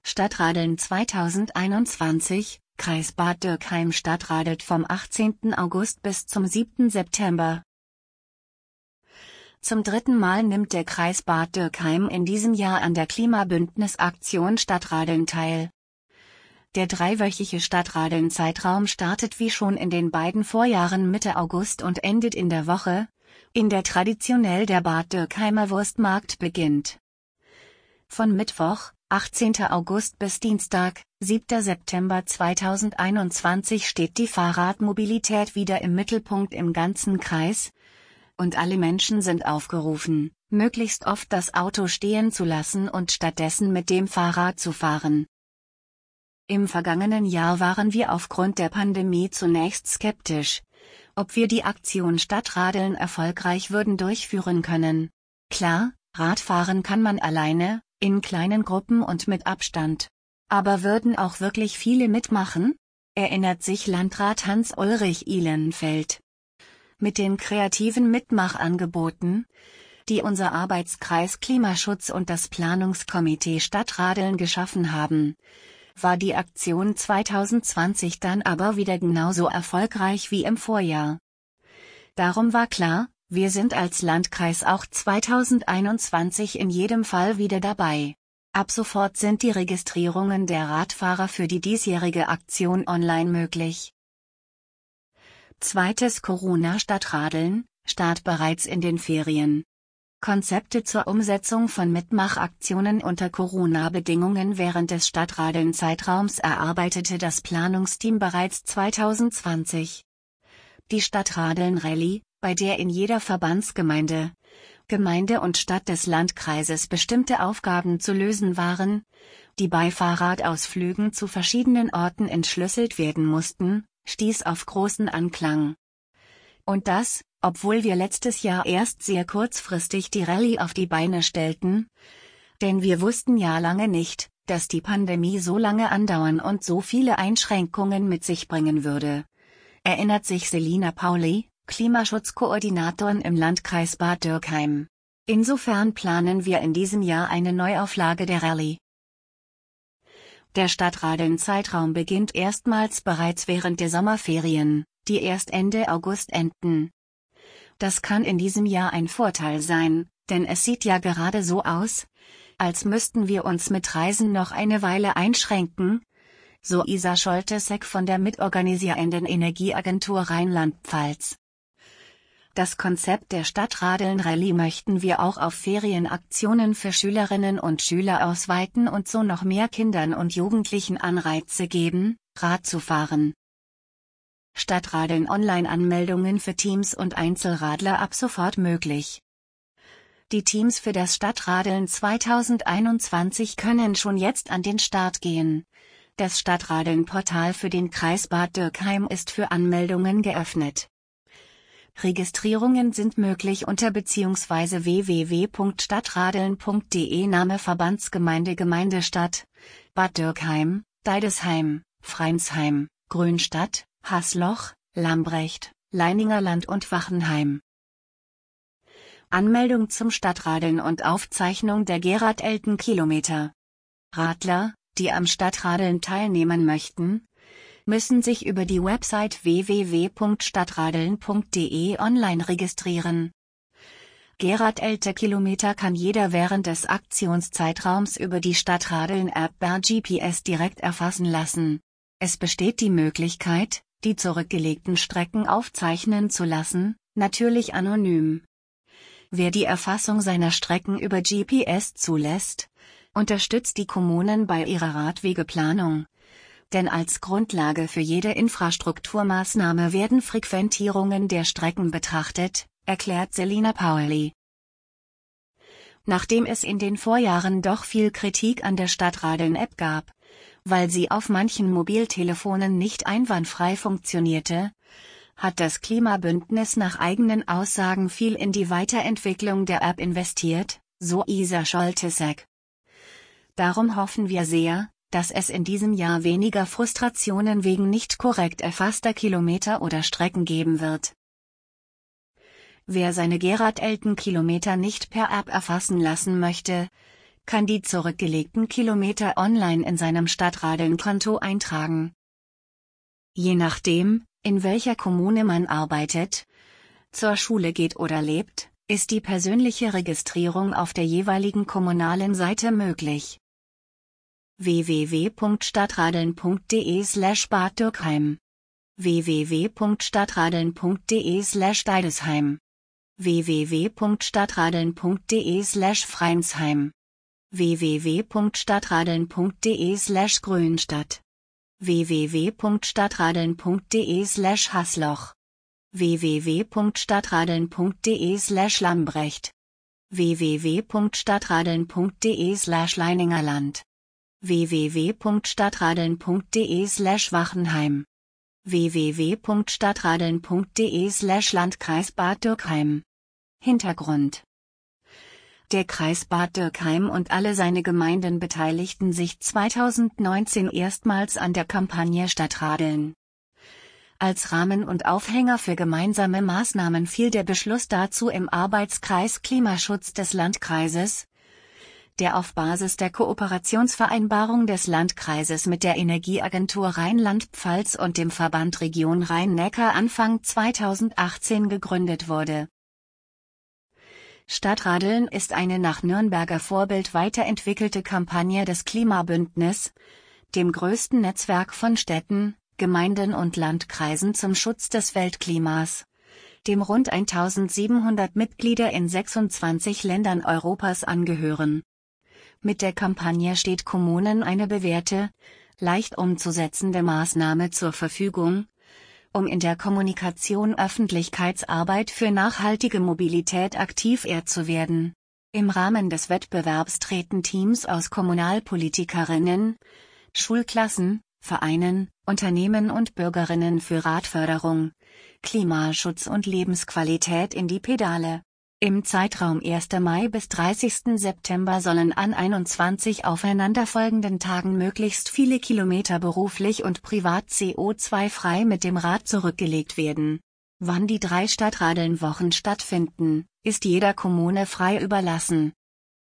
Stadtradeln 2021, Kreis Bad Dürkheim stadtradelt vom 18. August bis zum 7. September. Zum 3. Mal nimmt der Kreis Bad Dürkheim in diesem Jahr an der Klimabündnis-Aktion Stadtradeln teil. Der dreiwöchige Stadtradeln-Zeitraum startet wie schon in den beiden Vorjahren Mitte August und endet in der Woche, in der traditionell der Bad Dürkheimer Wurstmarkt beginnt. Von Mittwoch, 18. August bis Dienstag, 7. September 2021 steht die Fahrradmobilität wieder im Mittelpunkt im ganzen Kreis, und alle Menschen sind aufgerufen, möglichst oft das Auto stehen zu lassen und stattdessen mit dem Fahrrad zu fahren. Im vergangenen Jahr waren wir aufgrund der Pandemie zunächst skeptisch, ob wir die Aktion Stadtradeln erfolgreich würden durchführen können. Klar, Radfahren kann man alleine, in kleinen Gruppen und mit Abstand. Aber würden auch wirklich viele mitmachen? Erinnert sich Landrat Hans-Ulrich Ihlenfeld. Mit den kreativen Mitmachangeboten, die unser Arbeitskreis Klimaschutz und das Planungskomitee Stadtradeln geschaffen haben, war die Aktion 2020 dann aber wieder genauso erfolgreich wie im Vorjahr. Darum war klar, wir sind als Landkreis auch 2021 in jedem Fall wieder dabei. Ab sofort sind die Registrierungen der Radfahrer für die diesjährige Aktion online möglich. Zweites Corona-Stadtradeln, Start bereits in den Ferien. Konzepte zur Umsetzung von Mitmachaktionen unter Corona-Bedingungen während des Stadtradeln-Zeitraums erarbeitete das Planungsteam bereits 2020. Die Stadtradeln-Rallye, bei der in jeder Verbandsgemeinde, Gemeinde und Stadt des Landkreises bestimmte Aufgaben zu lösen waren, die bei Fahrradausflügen zu verschiedenen Orten entschlüsselt werden mussten, stieß auf großen Anklang. Und das, obwohl wir letztes Jahr erst sehr kurzfristig die Rallye auf die Beine stellten, denn wir wussten ja lange nicht, dass die Pandemie so lange andauern und so viele Einschränkungen mit sich bringen würde. Erinnert sich Selina Pauli, Klimaschutzkoordinatorin im Landkreis Bad Dürkheim. Insofern planen wir in diesem Jahr eine Neuauflage der Rallye. Der Stadtradeln-Zeitraum beginnt erstmals bereits während der Sommerferien, die erst Ende August enden. Das kann in diesem Jahr ein Vorteil sein, denn es sieht ja gerade so aus, als müssten wir uns mit Reisen noch eine Weile einschränken, so Isa Scholtesek von der mitorganisierenden Energieagentur Rheinland-Pfalz. Das Konzept der Stadtradeln-Rallye möchten wir auch auf Ferienaktionen für Schülerinnen und Schüler ausweiten und so noch mehr Kindern und Jugendlichen Anreize geben, Rad zu fahren. Stadtradeln Online-Anmeldungen für Teams und Einzelradler ab sofort möglich. Die Teams für das Stadtradeln 2021 können schon jetzt an den Start gehen. Das Stadtradeln-Portal für den Kreis Bad Dürkheim ist für Anmeldungen geöffnet. Registrierungen sind möglich unter bzw. www.stadtradeln.de. Name Verbandsgemeinde Gemeindestadt, Bad Dürkheim, Deidesheim, Freinsheim, Grünstadt, Hasloch, Lambrecht, Leiningerland und Wachenheim. Anmeldung zum Stadtradeln und Aufzeichnung der Gerard-Elten-Kilometer. Radler, die am Stadtradeln teilnehmen möchten, müssen sich über die Website www.stadtradeln.de online registrieren. Gerard-Elten-Kilometer kann jeder während des Aktionszeitraums über die Stadtradeln-App per GPS direkt erfassen lassen. Es besteht die Möglichkeit, die zurückgelegten Strecken aufzeichnen zu lassen, natürlich anonym. Wer die Erfassung seiner Strecken über GPS zulässt, unterstützt die Kommunen bei ihrer Radwegeplanung. Denn als Grundlage für jede Infrastrukturmaßnahme werden Frequentierungen der Strecken betrachtet, erklärt Selina Pauli. Nachdem es in den Vorjahren doch viel Kritik an der Stadtradeln-App gab, weil sie auf manchen Mobiltelefonen nicht einwandfrei funktionierte, hat das Klimabündnis nach eigenen Aussagen viel in die Weiterentwicklung der App investiert, so Isa Scholtesek. Darum hoffen wir sehr, dass es in diesem Jahr weniger Frustrationen wegen nicht korrekt erfasster Kilometer oder Strecken geben wird. Wer seine Gerard-Elten-Kilometer nicht per App erfassen lassen möchte, kann die zurückgelegten Kilometer online in seinem Stadtradeln-Konto eintragen. Je nachdem, in welcher Kommune man arbeitet, zur Schule geht oder lebt, ist die persönliche Registrierung auf der jeweiligen kommunalen Seite möglich. www.stadtradeln.de/Bad Dürkheim www.stadtradeln.de/Deidesheim www.stadtradeln.de/Freinsheim www.stadtradeln.de/Grünstadt www.stadtradeln.de/Hasloch www.stadtradeln.de/Lambrecht www.stadtradeln.de/Leiningerland www.stadtradeln.de/Wachenheim www.stadtradeln.de/Landkreis Bad Dürkheim. Hintergrund: Der Kreis Bad Dürkheim und alle seine Gemeinden beteiligten sich 2019 erstmals an der Kampagne Stadtradeln. Als Rahmen und Aufhänger für gemeinsame Maßnahmen fiel der Beschluss dazu im Arbeitskreis Klimaschutz des Landkreises, der auf Basis der Kooperationsvereinbarung des Landkreises mit der Energieagentur Rheinland-Pfalz und dem Verband Region Rhein-Neckar Anfang 2018 gegründet wurde. Stadtradeln ist eine nach Nürnberger Vorbild weiterentwickelte Kampagne des Klimabündnis, dem größten Netzwerk von Städten, Gemeinden und Landkreisen zum Schutz des Weltklimas, dem rund 1700 Mitglieder in 26 Ländern Europas angehören. Mit der Kampagne steht Kommunen eine bewährte, leicht umzusetzende Maßnahme zur Verfügung, um in der Kommunikation Öffentlichkeitsarbeit für nachhaltige Mobilität aktiv zu werden. Im Rahmen des Wettbewerbs treten Teams aus Kommunalpolitikerinnen, Schulklassen, Vereinen, Unternehmen und Bürgerinnen für Radförderung, Klimaschutz und Lebensqualität in die Pedale. Im Zeitraum 1. Mai bis 30. September sollen an 21 aufeinanderfolgenden Tagen möglichst viele Kilometer beruflich und privat CO2-frei mit dem Rad zurückgelegt werden. Wann die 3 Stadtradeln-Wochen stattfinden, ist jeder Kommune frei überlassen.